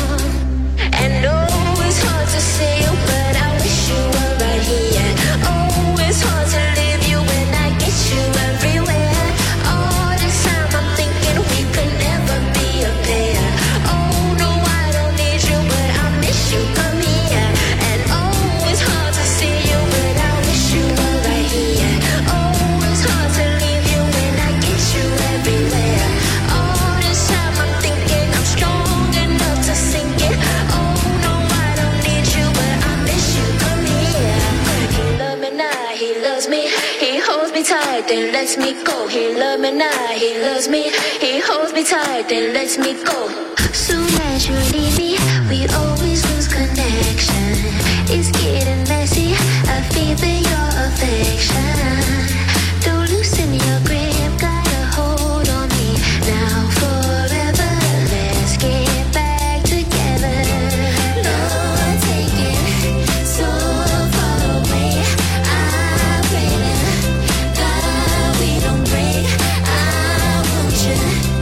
And oh, it's hard to see you, but I wish you were right here. Oh, it's hard to leave you when I get you everywhere. All this time I'm thinking we could never be a pair. Oh, no, I don't need you, but I miss you. Come here. And oh, it's hard to see you, but I wish you were right here. Oh, it's hard to leave you when I get you everywhere. All this time I'm thinking I'm strong enough to sink it. Oh, no, I don't need you, but I miss you. Come here. He love me now, he loves me. He holds me tight, then lets me go. He love me now, he loves me. He holds me tight, then lets me go. Soon as you leave me, we always lose connection. It's getting messy, I feel for your affection. Don't loosen your grip, got a hold on me now forever. Let's get back together. Lord, take it so far away. I pray that God we don't break. I want you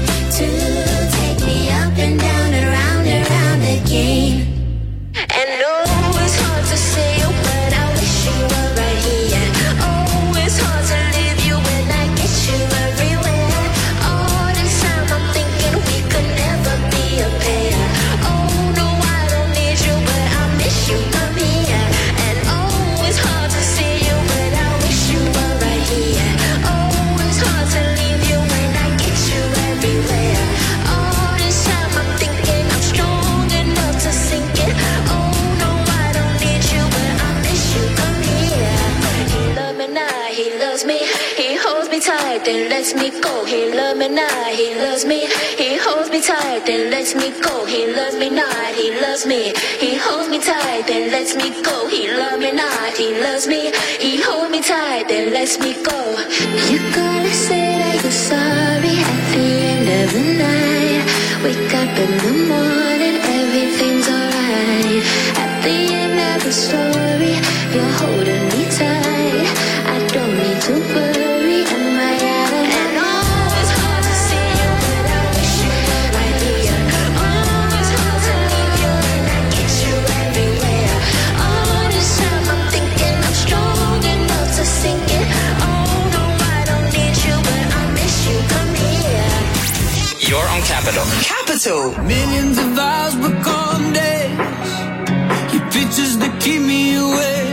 to take me up and down, around, around again. And oh, it's hard to say you, but I wish you were right here. Oh, it's hard to leave you when I get you everywhere. All this time I'm thinking we could never be a pair. Oh, no, I don't need you, but I miss you. Come here. And oh, it's hard to see you, but I wish you were right here. Oh, it's hard to leave you when I get you everywhere. All this time I'm thinking I'm strong enough to sink it. Oh, no, I don't need you, but I miss you. Come here. He love me now, he loves me. He holds me tight, then lets me go. He love me now, he loves me. He holds me tight, then lets me go. He loves me not, he loves me. He holds me tight, then lets me go. He love me not, he loves me. He holds me tight, then lets me go. You gotta say that you're sorry at the end of the night. Wake up in the morning, everything's alright. At the end of the story, you're holding me tight. I don't need to worry, am I out of and oh, it's hard to see you, but I wish you were right here. Oh, it's hard to leave you when I get you everywhere. All this time I'm thinking I'm strong enough to sink it. Oh, no, I don't need you, but I miss you. Come here. You're on Capital. Capital. Millions of hours become days. Your pictures that keep me awake.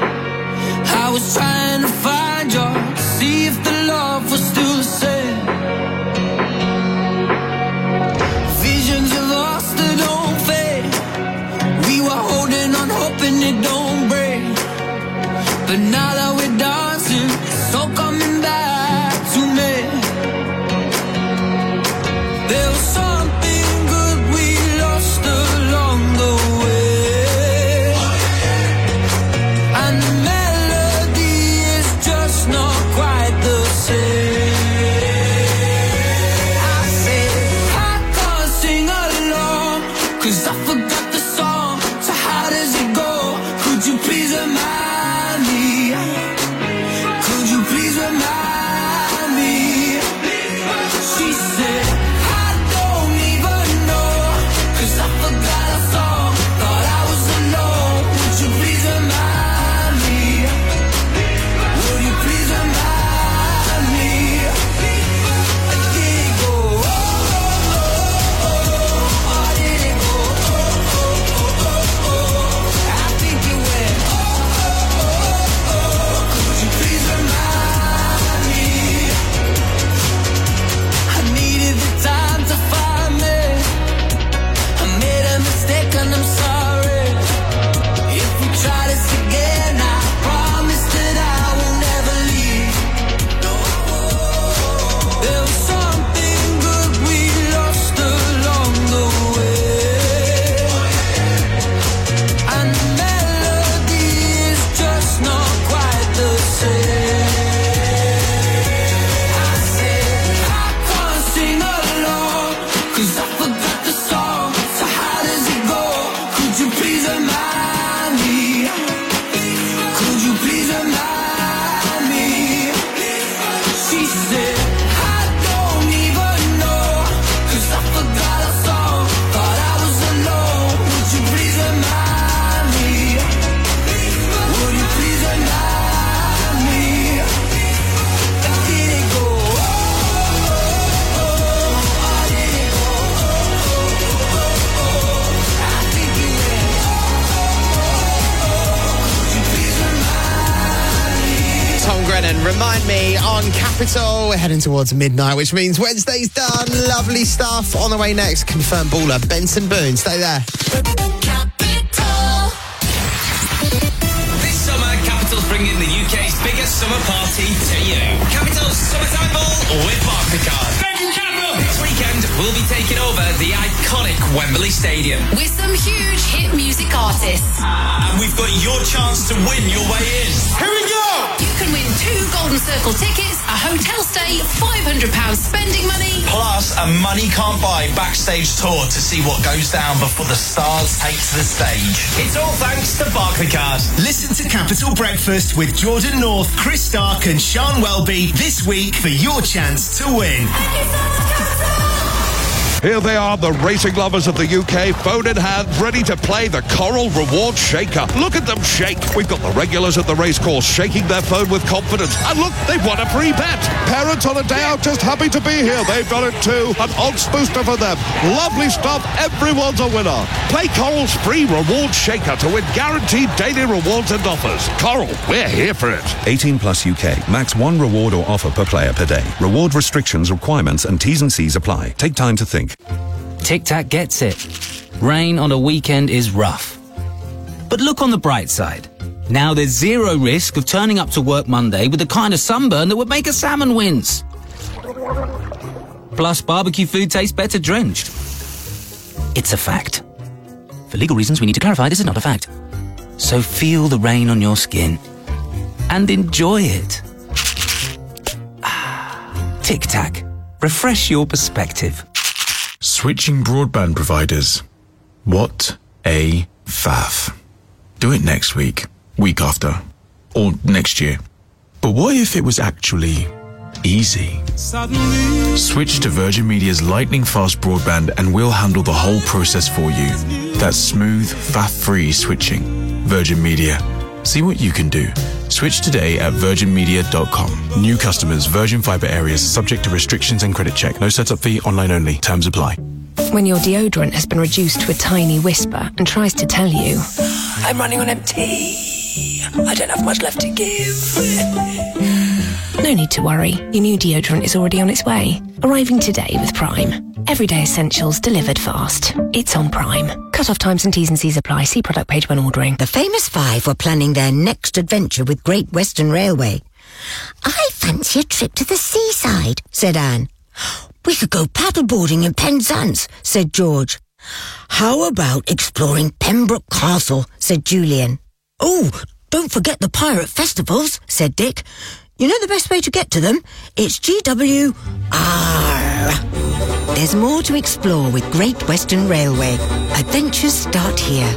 I was trying to find you, see if the love was still the same. Visions of us that don't fade. We were holding on, hoping it don't break. But now that we're dancing, it's all coming back to me. There was something good we lost along the way. Day on Capital. We're heading towards midnight, which means Wednesday's done. Lovely stuff. On the way next, confirmed baller Benson Boone. Stay there. Capital. This summer, Capital's bringing the U K's biggest summer party to you. Capital's Summertime Ball with Barclaycard. This weekend, we'll be taking over the iconic Wembley Stadium with some huge hit music artists. And we've got your chance to win your way in. Here we go! You can win two Golden Circle tickets, a hotel stay, five hundred pounds spending money, plus a money can't buy backstage tour to see what goes down before the stars take to the stage. It's all thanks to Barclaycard. Listen to Capital Breakfast with Jordan North, Chris Stark and Sean Welby this week for your chance to win. Here they are, the racing lovers of the U K, phone in hand, ready to play the Coral Reward Shaker. Look at them shake. We've got the regulars at the racecourse shaking their phone with confidence. And look, they've won a free bet. Parents on a day out just happy to be here. They've done it too. An odds booster for them. Lovely stuff. Everyone's a winner. Play Coral's free Reward Shaker to win guaranteed daily rewards and offers. Coral, we're here for it. eighteen plus U K. Max one reward or offer per player per day. Reward restrictions, requirements and T's and C's apply. Take time to think. Tic Tac gets it. Rain on a weekend is rough. But look on the bright side. Now there's zero risk of turning up to work Monday with the kind of sunburn that would make a salmon wince. Plus, barbecue food tastes better drenched. It's a fact. For legal reasons, we need to clarify this is not a fact. So feel the rain on your skin and enjoy it. Ah, Tic Tac. Refresh your perspective. Switching broadband providers. What a faff. Do it next week, week after, or next year. But what if it was actually easy? Suddenly. Switch to Virgin Media's lightning fast broadband and we'll handle the whole process for you. That's smooth, faff-free switching. Virgin Media. See what you can do. Switch today at virgin media dot com. New customers, Virgin Fibre areas, subject to restrictions and credit check. No setup fee, online only. Terms apply. When your deodorant has been reduced to a tiny whisper and tries to tell you, I'm running on empty. I don't have much left to give. No need to worry. Your new deodorant is already on its way. Arriving today with Prime. Everyday essentials delivered fast. It's on Prime. Cut-off times and T's and C's apply. See product page when ordering. The famous five were planning their next adventure with Great Western Railway. I fancy a trip to the seaside, said Anne. We could go paddleboarding in Penzance, said George. How about exploring Pembroke Castle, said Julian. Oh, don't forget the pirate festivals, said Dick. You know the best way to get to them? It's G W R. There's more to explore with Great Western Railway. Adventures start here.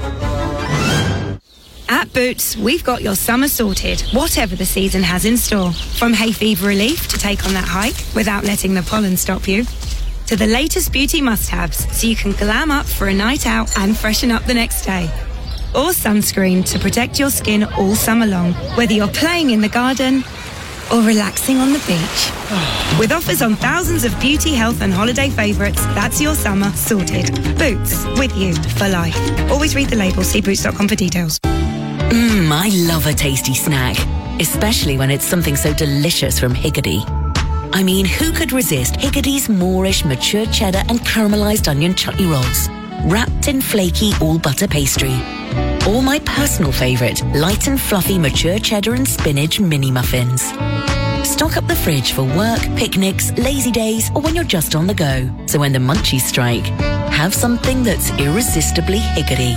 At Boots, we've got your summer sorted, whatever the season has in store. From hay fever relief to take on that hike without letting the pollen stop you, to the latest beauty must-haves so you can glam up for a night out and freshen up the next day. Or sunscreen to protect your skin all summer long, whether you're playing in the garden or relaxing on the beach. With offers on thousands of beauty, health and holiday favourites, that's your summer sorted. Boots, with you for life. Always read the label, see boots dot com for details. Mmm, I love a tasty snack, especially when it's something so delicious from Higgidy. I mean, who could resist Higgidy's Moorish mature cheddar and caramelised onion chutney rolls, wrapped in flaky all-butter pastry? Or my personal favourite, light and fluffy mature cheddar and spinach mini muffins. Stock up the fridge for work, picnics, lazy days, or when you're just on the go. So when the munchies strike, have something that's irresistibly Higgidy.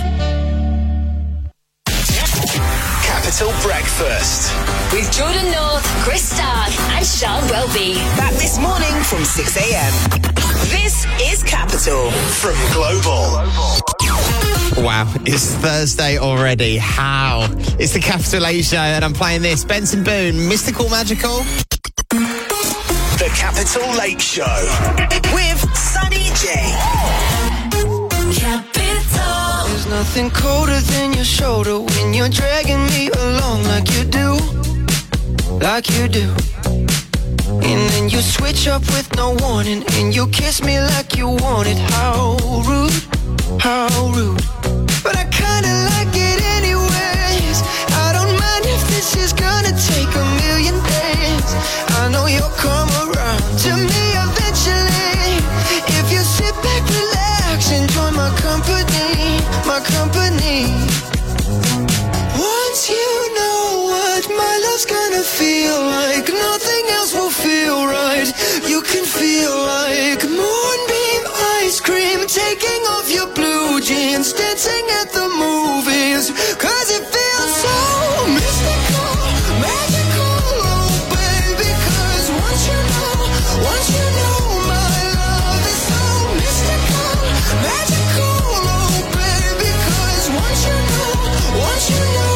Capital Breakfast with Jordan North, Chris Stark and Sean Welby. Back this morning from six a.m. This is Capital from Global. Wow, it's Thursday already. How? It's the Capital A Show and I'm playing this. Benson Boone, Mystical Magical. The Capital Late Show with Sunny J. Capital. There's nothing colder than your shoulder when you're dragging me along like you do, like you do. And then you switch up with no warning and you kiss me like you want it. How rude, how rude. But I kinda like it anyways. I don't mind if this is gonna take a million days. I know know you'll come around to me eventually. If you sit back, relax, enjoy my company, my company. Once you know what my love's gonna feel like, nothing else will feel right. You can feel like moonbeam ice cream, taking off your blue jeans, dancing at the movies, cause it feels so mystical, magical, oh baby. Cause once you know, once you know my love is so mystical, magical, oh baby. Cause once you know, once you know,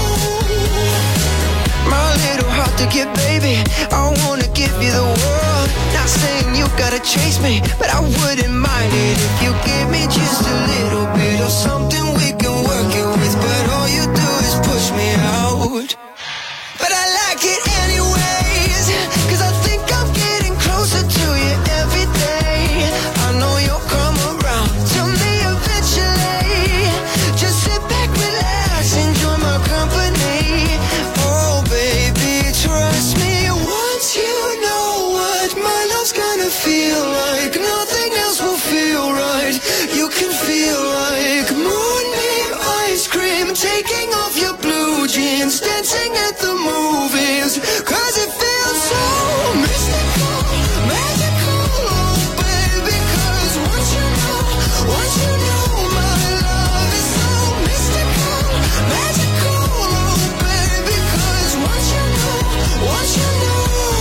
my little heart to get, baby, I wanna give you the world. Not saying you gotta chase me, but I wouldn't mind it if you give me just a little bit of something we can work it with. But all you do is push me out. But I like it anyways, cause I think I'm getting closer to you every day. I know you'll come around to me eventually. Just sit back, relax, enjoy my company. Oh baby, trust me, once you know what my love's gonna feel like, nothing else will feel right. You can feel like moonbeam ice cream, taking off your blue jeans, dancing at the movies, cause it feels so mystical, magical, oh baby. Cause once you know, once you know my love is so mystical, magical, oh baby. Cause once you know, once you know.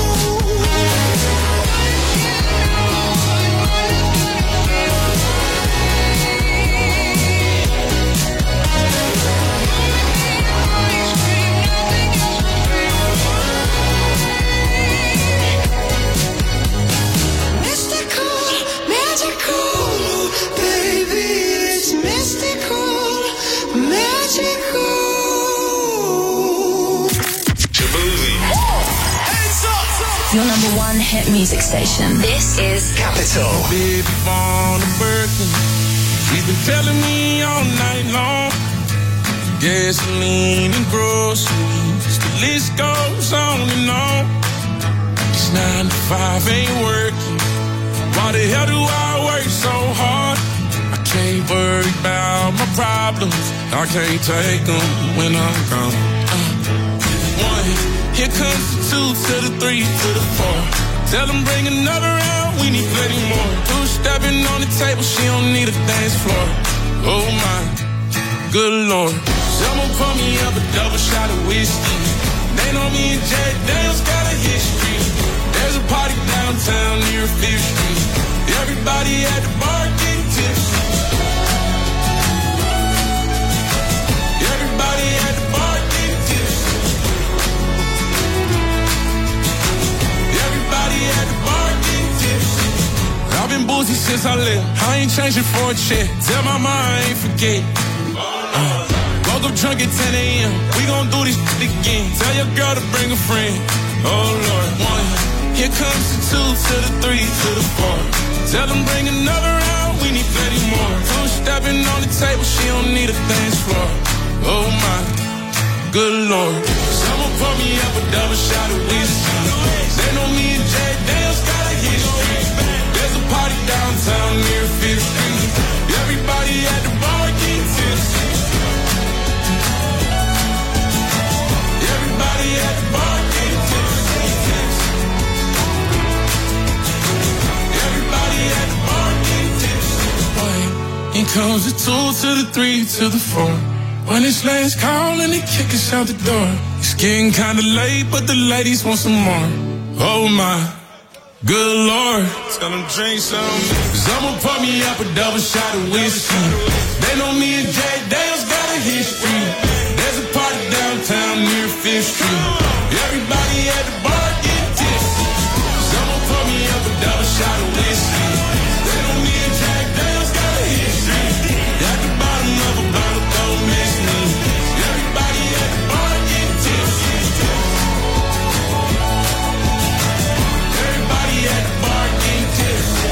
Your number one hit music station. This is Capital. Baby born a Birkin. She's been telling me all night long. Gasoline and groceries, the list goes on and on. It's nine to five, ain't working. Why the hell do I work so hard? I can't worry about my problems. I can't take them when I'm gone. Uh, one. Here comes the two to the three to the four. Tell them bring another round, we need plenty more. Two stepping on the table, she don't need a dance floor. Oh my, good lord. Someone pour me up a double shot of whiskey. They know me and Jack Daniels got a history. There's a party downtown near Fifth Street. Everybody at the bar getting tipsy. Everybody at the bar getting tipsy. At the bar getting tipsy. I've been boozy since I left. I ain't changing for a check. Tell my mom I ain't forget. Uh, woke up drunk at ten a.m. We gon' do this shit again. Tell your girl to bring a friend. Oh Lord, one. Here comes the two to the three to the four. Tell them bring another round. We need plenty more. Two stepping on the table. She don't need a dance floor. Oh my, good lord. Someone pour me up a double shot of whiskey. They know me and Jack Daniels got a history. There's a party downtown near Fifth Street. Everybody at the bar getting tipsy. Everybody at the bar getting tipsy. Everybody at the bar getting tipsy. One, here comes the two to the three to the four. When it's last call and they kick us out the door. It's getting kinda late, but the ladies want some more. Oh my, good lord. Tell them drink some. Someone pour me up a double shot of whiskey. They know me and Jack Daniels got a history. There's a party downtown near Fifth Street. Everybody at the bar getting tipsy. Someone pour me up a double shot of whiskey. They know me and Jack Daniels got a history. At the bottom of a bottle, don't miss me. Everybody at the bar getting tipsy. Everybody at the bar getting tipsy.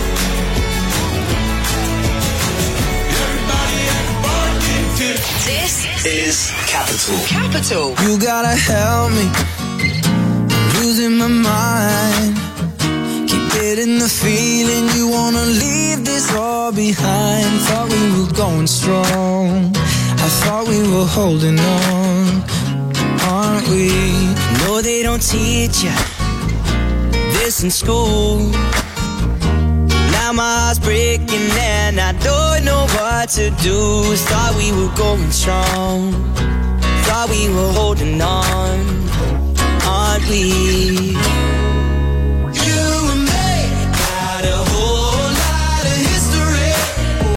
Everybody at the bar getting tipsy. This is Capital. Capital. You gotta help me, losing my mind. Thought we were holding on, aren't we? No, they don't teach you this in school. Now my heart's breaking and I don't know what to do. Thought we were going strong, thought we were holding on, aren't we?